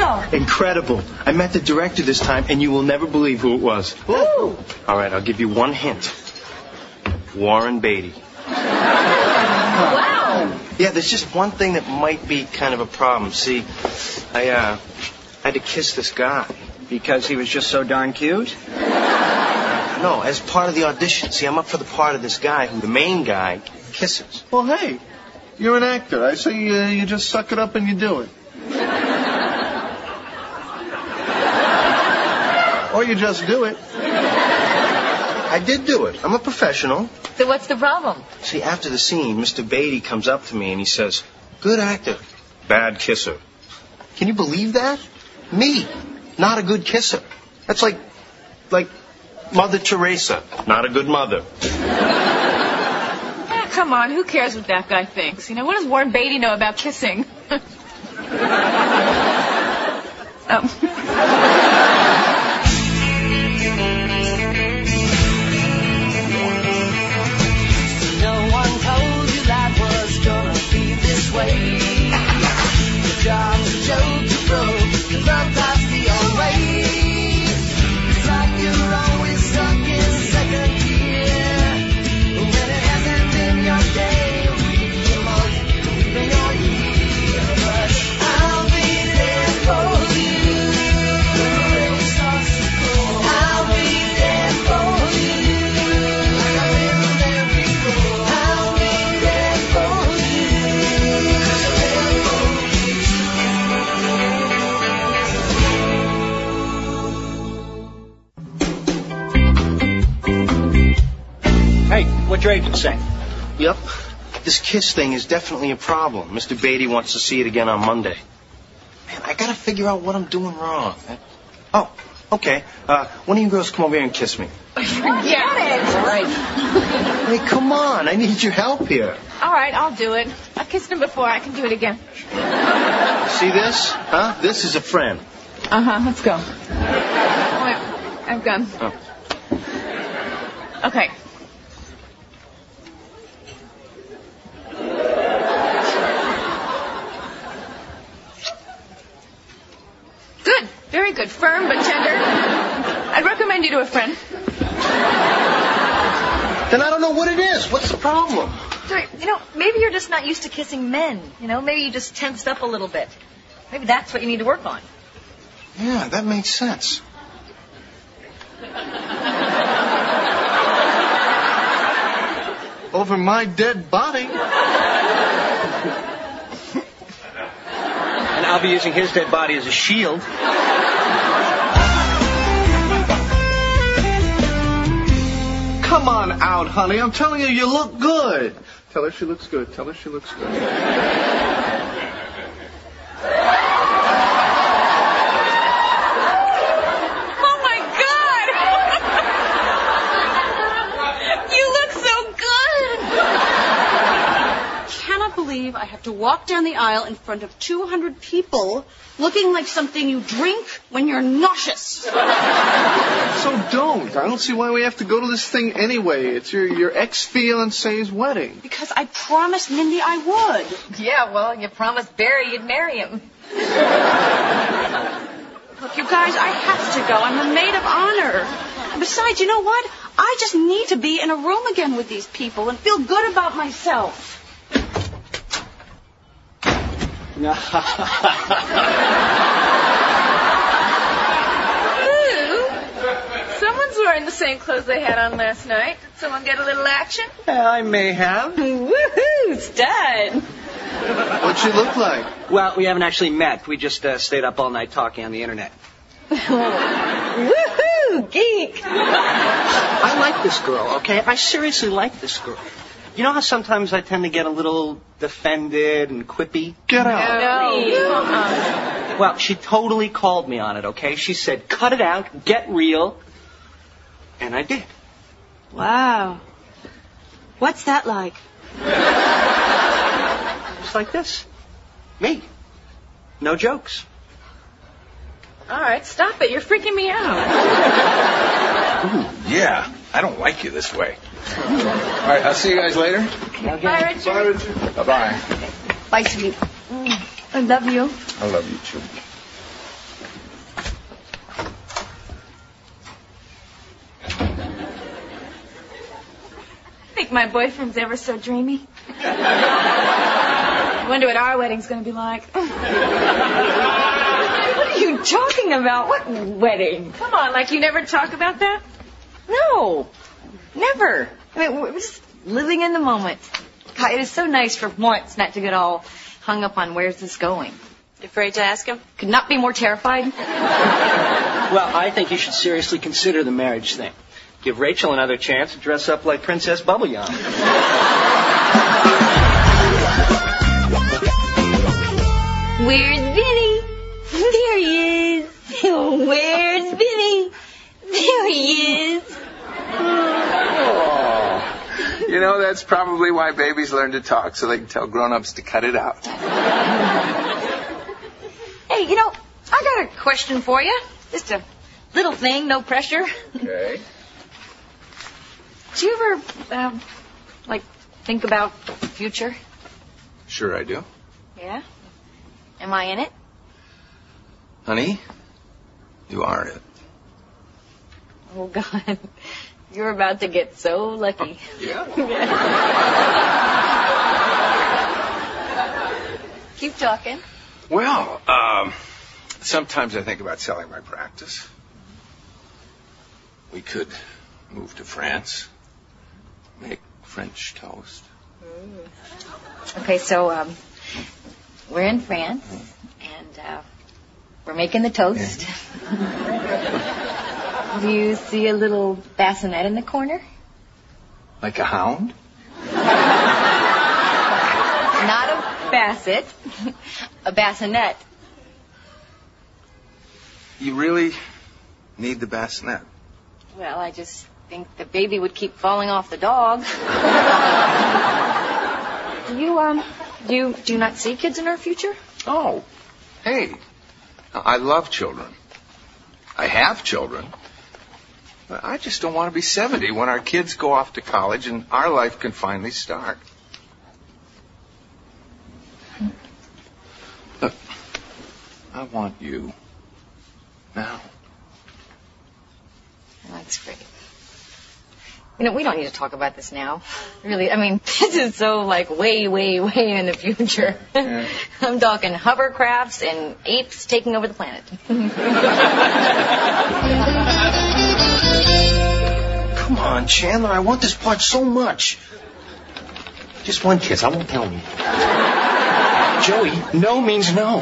No. Incredible. I met the director this time, and you will never believe who it was. Ooh. All right, I'll give you one hint. Warren Beatty. Wow. Yeah, there's just one thing that might be kind of a problem. See, I had to kiss this guy. Because he was just so darn cute? No, as part of the audition. See, I'm up for the part of this guy who the main guy kisses. Well, hey, you're an actor. I say you just suck it up and you do it. Or you just do it. I did do it. I'm a professional. So what's the problem? See, after the scene, Mr. Beatty comes up to me and he says, "Good actor, bad kisser." Can you believe that? Me, not a good kisser. That's like Mother Teresa, not a good mother. Come on, who cares what that guy thinks? You know, what does Warren Beatty know about kissing? No one told you that was gonna be this way. Your job's a joke, you broke. Your love life's the old way. It's like you're always stuck in second gear. When it hasn't been your day, your month, even your year. But I'll be there for you. When the rain starts to pour, I'll be there for you. Like I've been there before. I'll be there for you. 'Cause I'm there for you Hey, what'd your agent say? Yep. This kiss thing is definitely a problem. Mr. Beatty wants to see it again on Monday. Man, I gotta figure out what I'm doing wrong. Oh, okay. One of you girls come over here and kiss me. Forget it. All right. Hey, come on. I need your help here. All right, I'll do it. I've kissed him before. I can do it again. See this? Huh? This is a friend. Let's go. Wait, I've gone. Oh. Okay. Good. Very good. Firm but tender. I'd recommend you to a friend. Then I don't know what it is. What's the problem? Sorry, maybe you're just not used to kissing men. Maybe you just tensed up a little bit. Maybe that's what you need to work on. Yeah, that makes sense. Over my dead body. And I'll be using his dead body as a shield. Come on out, honey. I'm telling you, you look good. Tell her she looks good. Tell her she looks good. Oh, my God! You look so good! Cannot believe I have to walk down the aisle in front of 200 people looking like something you drink when you're nauseous. So don't. I don't see why we have to go to this thing anyway. It's your ex-fiancé's wedding. Because I promised Mindy I would. Yeah, well, you promised Barry you'd marry him. Look, you guys, I have to go. I'm a maid of honor. Besides, you know what? I just need to be in a room again with these people and feel good about myself. Someone's wearing the same clothes they had on last night. Someone get a little action? I may have. Woohoo! Stud! What'd she look like? Well, we haven't actually met. We just stayed up all night talking on the internet. Woohoo! Geek! I like this girl, okay? I seriously like this girl. You know how sometimes I tend to get a little defended and quippy? Get out. No. Well, she totally called me on it, okay? She said, cut it out, get real. And I did. Wow. What's that like? Just like this. Me. No jokes. All right, stop it. You're freaking me out. Ooh, yeah. I don't like you this way. All right, I'll see you guys later. Bye, Richard. Bye-bye. Bye, sweetie. I love you. I love you, too. think my boyfriend's ever so dreamy? I wonder what our wedding's going to be like. What are you talking about? What wedding? Come on, like you never talk about that? No, never. I mean, we're just living in the moment. God, it is so nice for once not to get all hung up on where's this going. You afraid to ask him? Could not be more terrified. Well, I think you should seriously consider the marriage thing. Give Rachel another chance to dress up like Princess Bubblegum. Where's Vinny? There he is. Where's Vinny? There he is. Oh. You know, that's probably why babies learn to talk, so they can tell grown-ups to cut it out. Hey, you know, I got a question for you. Just a little thing, no pressure. Okay. Do you ever, think about the future? Sure I do. Yeah? Am I in it? Honey, you are it. Oh, God. You're about to get so lucky. Yeah? Keep talking. Well, sometimes I think about selling my practice. We could move to France, make French toast. Okay, so, we're in France, and, we're making the toast. Do you see a little bassinet in the corner? Like a hound? Not a basset, a bassinet. You really need the bassinet? Well, I just think the baby would keep falling off the dog. Do you not see kids in our future? Oh, hey, I love children. I have children. But I just don't want to be 70 when our kids go off to college and our life can finally start. Look, I want you now. That's great. You know, we don't need to talk about this now. Really, I mean, this is so, way, way, way in the future. Yeah. I'm talking hovercrafts and apes taking over the planet. Come on, Chandler, I want this part so much. Just one kiss, I won't tell you. Joey, no means no.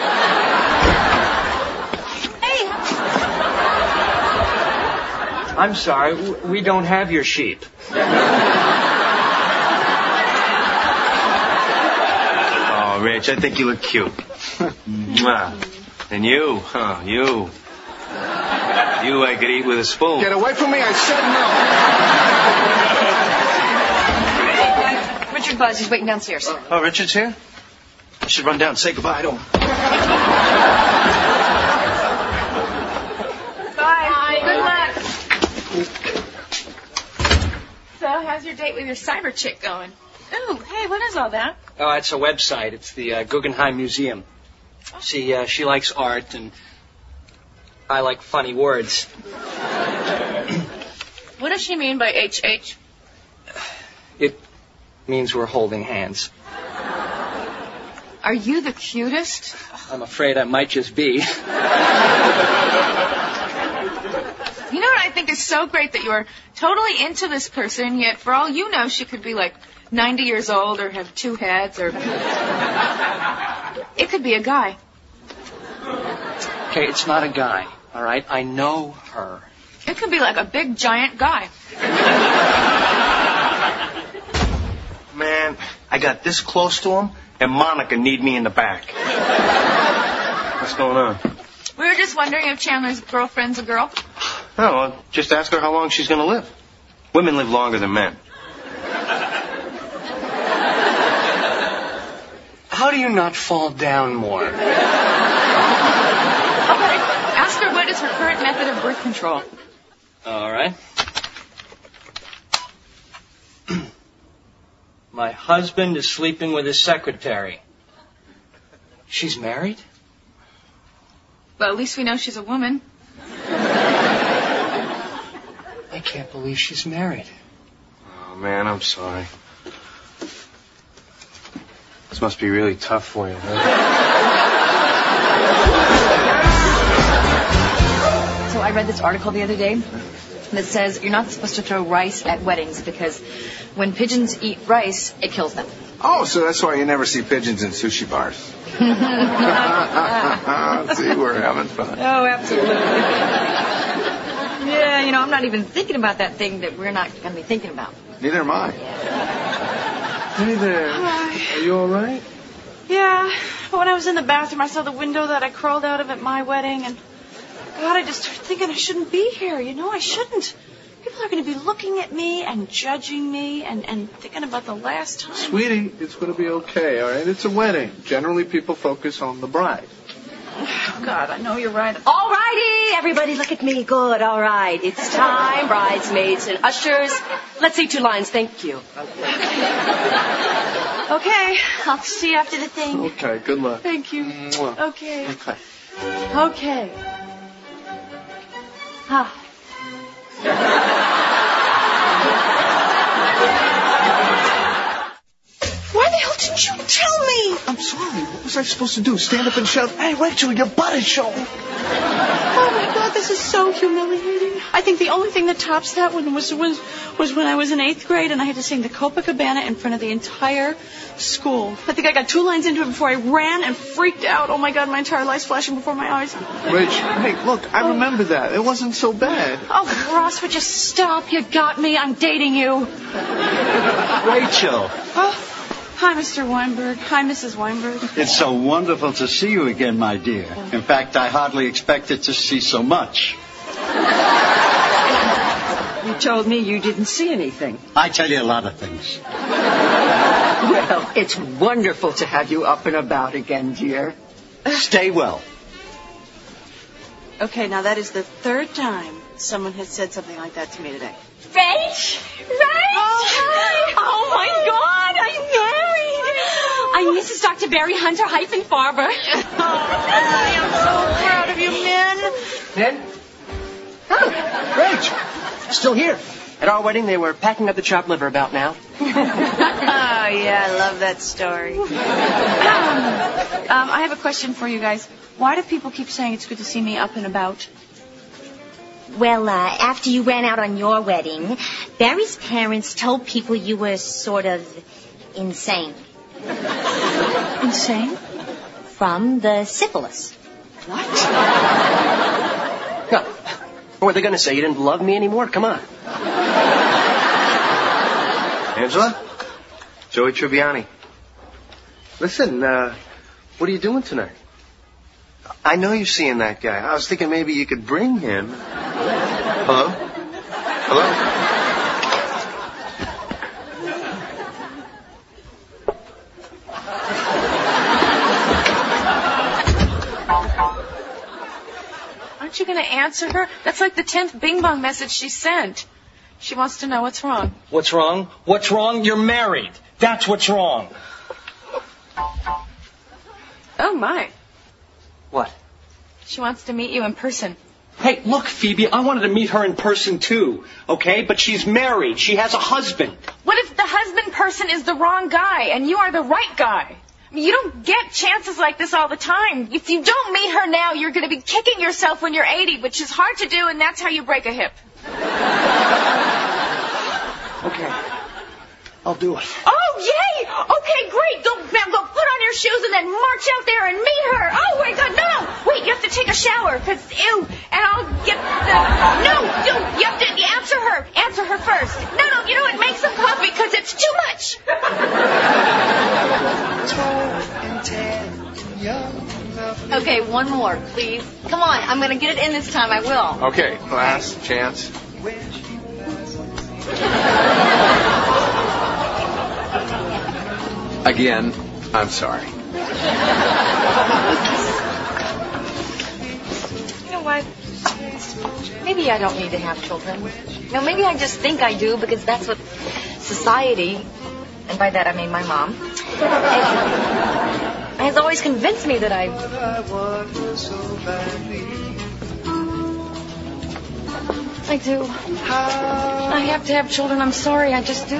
Hey! I'm sorry, we don't have your sheep. Oh, Rich, I think you look cute. Mwah. And you, you. You I could eat with a spoon. Get away from me, I said no. Richard Buzz, he's waiting downstairs. Oh, Richard's here? I should run down and say goodbye to him. Bye. Good luck. So, how's your date with your cyber chick going? Ooh, hey, what is all that? Oh, it's a website. It's the Guggenheim Museum. See, she likes art, and I like funny words. What does she mean by HH? It means we're holding hands. Are you the cutest? I'm afraid I might just be. You know what I think is so great that you're totally into this person, yet for all you know, she could be 90 years old or have two heads or... It could be a guy. Okay, it's not a guy, all right? I know her. It could be a big, giant guy. Man, I got this close to him, and Monica need me in the back. What's going on? We were just wondering if Chandler's girlfriend's a girl. No, well, just ask her how long she's going to live. Women live longer than men. How do you not fall down more? Ask her what is her current method of birth control. All right. My husband is sleeping with his secretary. She's married? Well, at least we know she's a woman. I can't believe she's married. man, I'm sorry. This must be really tough for you, huh? So I read this article the other day that says you're not supposed to throw rice at weddings because when pigeons eat rice, it kills them. Oh, so that's why you never see pigeons in sushi bars. See, we're having fun. Oh, absolutely. Yeah, I'm not even thinking about that thing that we're not going to be thinking about. Neither am I. Hey there. Hi. Are you all right? Yeah, but when I was in the bathroom, I saw the window that I crawled out of at my wedding, and God, I just started thinking I shouldn't be here. I shouldn't. People are going to be looking at me and judging me and thinking about the last time. Sweetie, it's going to be okay, all right? It's a wedding. Generally, people focus on the bride. Oh, God, I know you're right. All righty, everybody look at me. Good, all right. It's time, bridesmaids and ushers. Let's see 2 lines, thank you. Okay, I'll see you after the thing. Okay, good luck. Thank you. Mwah. Okay. Okay. Okay. Ah. Why the hell didn't you tell me? I'm sorry. What was I supposed to do? Stand up and shout, "Hey, Rachel, your butt is showing." Oh, my God, this is so humiliating. I think the only thing that tops that one was when I was in 8th grade and I had to sing the Copacabana in front of the entire school. I think I got 2 lines into it before I ran and freaked out. Oh, my God, my entire life's flashing before my eyes. Rach, hey, look, I remember that. It wasn't so bad. Oh, Ross, would you stop? You got me. I'm dating you. Rachel, Oh, hi, Mr. Weinberg. Hi, Mrs. Weinberg. it's so wonderful to see you again, my dear. In fact, I hardly expected to see so much. You told me you didn't see anything. I tell you a lot of things. Well, it's wonderful to have you up and about again, dear. Stay well. Okay, now that is the 3rd time someone has said something like that to me today. Rach! Oh, my God, I'm married! I'm Mrs. Dr. Barry Hunter Farber. Oh, I am so proud of you, men. Ned? Oh, Rach. Still here. At our wedding, they were packing up the chopped liver about now. Oh, yeah, I love that story. I have a question for you guys. Why do people keep saying it's good to see me up and about? Well, after you ran out on your wedding, Barry's parents told people you were sort of insane. Insane? From the syphilis. What? No. What are they going to say? You didn't love me anymore? Come on. Angela? Joey Tribbiani. Listen, what are you doing tonight? I know you're seeing that guy. I was thinking maybe you could bring him. Hello? Hello? Aren't you going to answer her? That's like the 10th Bing Bong message she sent. She wants to know what's wrong. What's wrong? What's wrong? You're married. That's what's wrong. Oh, my. What? She wants to meet you in person. Hey, look, Phoebe, I wanted to meet her in person too, okay? But she's married. She has a husband. What if the husband person is the wrong guy and you are the right guy? You don't get chances like this all the time. If you don't meet her now, you're going to be kicking yourself when you're 80, which is hard to do, and that's how you break a hip. Okay. I'll do it. Oh, yay! Okay, great. Go put on your shoes and then march out there and meet her. Oh, my God, no. Wait, you have to take a shower, because, ew, and I'll get the... No, you have to answer her. Answer her first. No, you know what? Make some coffee, because it's too much. Okay, one more, please. Come on, I'm going to get it in this time. I will. Okay, last chance. Again, I'm sorry. You know what? Maybe I don't need to have children. Maybe I just think I do because that's what society, and by that I mean my mom, has always convinced me that I do. I have to have children. I'm sorry. I just do.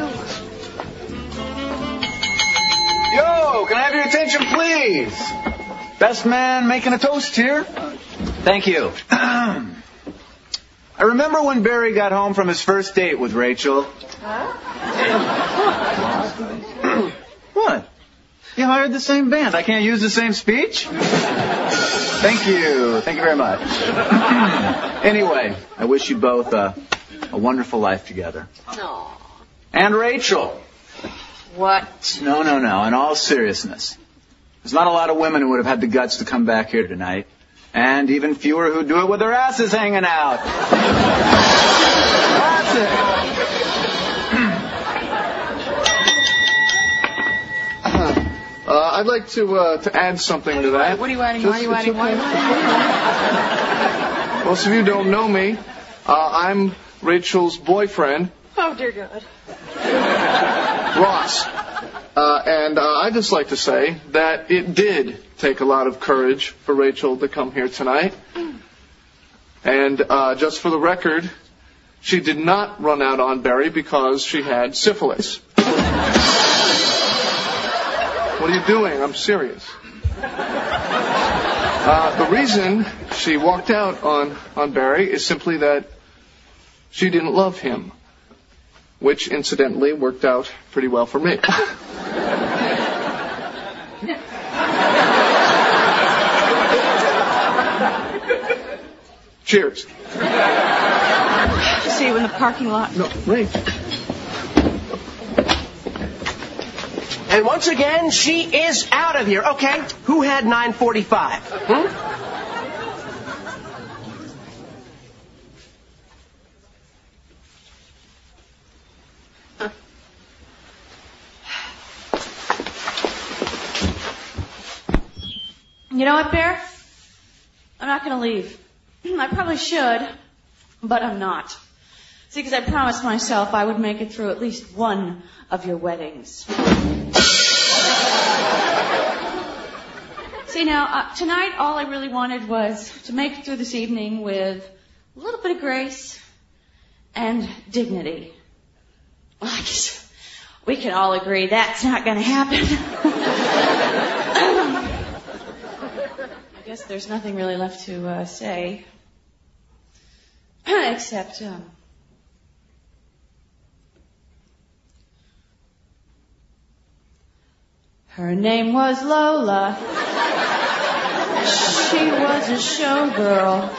Yo, can I have your attention, please? Best man making a toast here. Thank you. I remember when Barry got home from his first date with Rachel. What? You hired the same band. I can't use the same speech? Thank you. Thank you very much. Anyway, I wish you both a wonderful life together. Aww. And Rachel. What? No. In all seriousness. There's not a lot of women who would have had the guts to come back here tonight. And even fewer who do it with their asses hanging out. That's it. I'd like to add something to that. What are you adding? Why are you adding? Most of you don't know me. I'm Rachel's boyfriend, Oh, dear God. Ross. And I'd just like to say that it did take a lot of courage for Rachel to come here tonight. And just for the record, she did not run out on Barry because she had syphilis. What are you doing? I'm serious. The reason she walked out on Barry is simply that she didn't love him, which incidentally worked out pretty well for me. Cheers. See you in the parking lot. No, wait. And once again, she is out of here. Okay, who had 9:45? You know what, Bear? I'm not going to leave. I probably should, but I'm not. See, because I promised myself I would make it through at least one of your weddings. See, now, tonight all I really wanted was to make it through this evening with a little bit of grace and dignity. Well, I guess we can all agree that's not going to happen. I guess there's nothing really left to say. Except, her name was Lola. She was a showgirl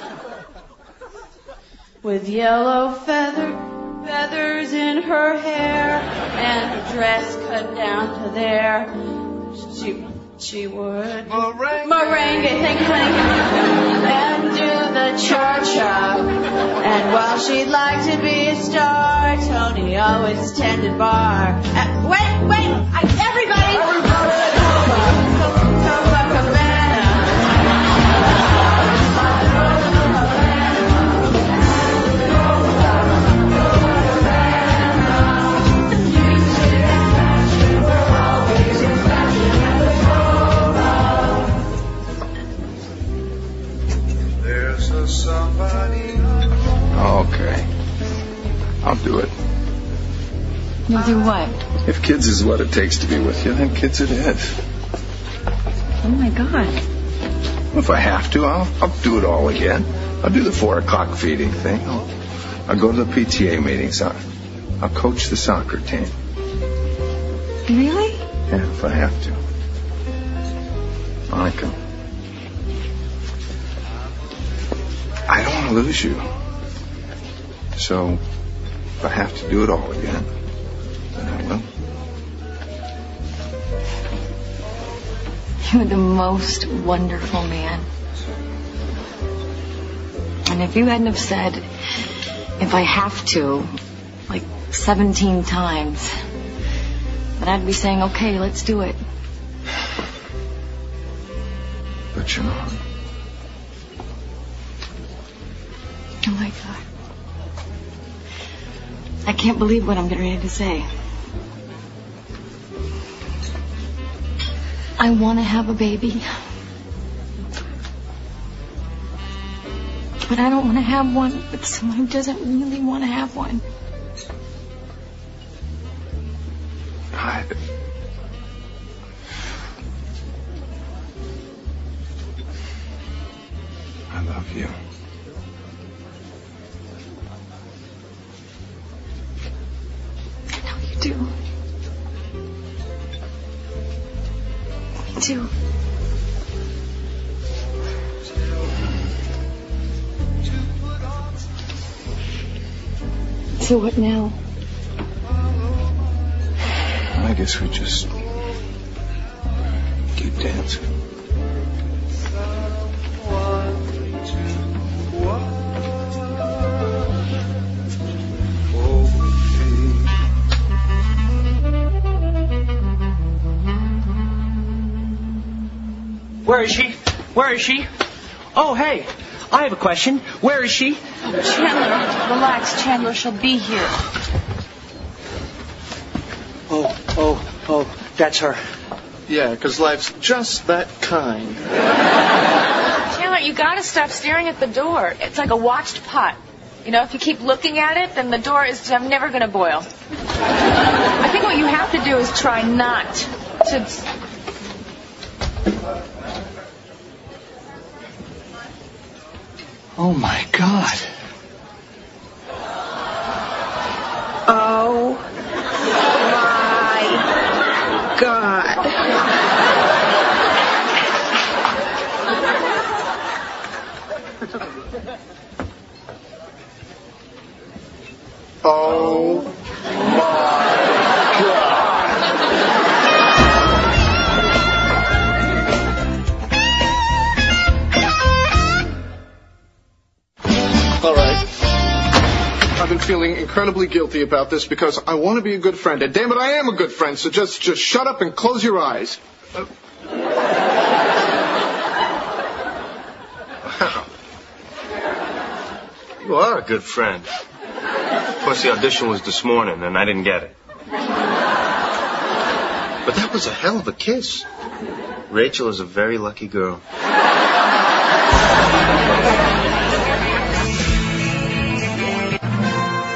with yellow feathers in her hair and a dress cut down to there. She would merengue, thank you, honey, and do the cha-cha. And while she'd like to be a star, Tony always tended bar. Wait, everybody! Copacabana. Okay. I'll do it. You'll do what? If kids is what it takes to be with you, then kids it is. Oh, my God. If I have to, I'll do it all again. I'll do the 4:00 feeding thing. I'll go to the PTA meetings. I'll coach the soccer team. Really? Yeah, if I have to. Monica, I don't want to lose you. So, if I have to do it all again, then I will. You're the most wonderful man. And if you hadn't have said, if I have to, like 17 times, then I'd be saying, okay, let's do it. But you're not. Oh, my God. I can't believe what I'm getting ready to say. I want to have a baby. But I don't want to have one with someone who doesn't really want to have one. I love you. I know you do. Me too. So what now? I guess we just keep dancing. Where is she? Where is she? Oh, hey, I have a question. Where is she? Chandler, relax. Chandler, she'll be here. Oh, that's her. Yeah, because life's just that kind. Chandler, you gotta stop staring at the door. It's like a watched pot. You know, if you keep looking at it, then the door is never gonna boil. I think what you have to do is try not to... Oh, my God. Oh, my God. Oh, my God. All right. I've been feeling incredibly guilty about this because I want to be a good friend. And damn it, I am a good friend, so just shut up and close your eyes. Wow. You are a good friend. Of course, the audition was this morning, and I didn't get it. But that was a hell of a kiss. Rachel is a very lucky girl.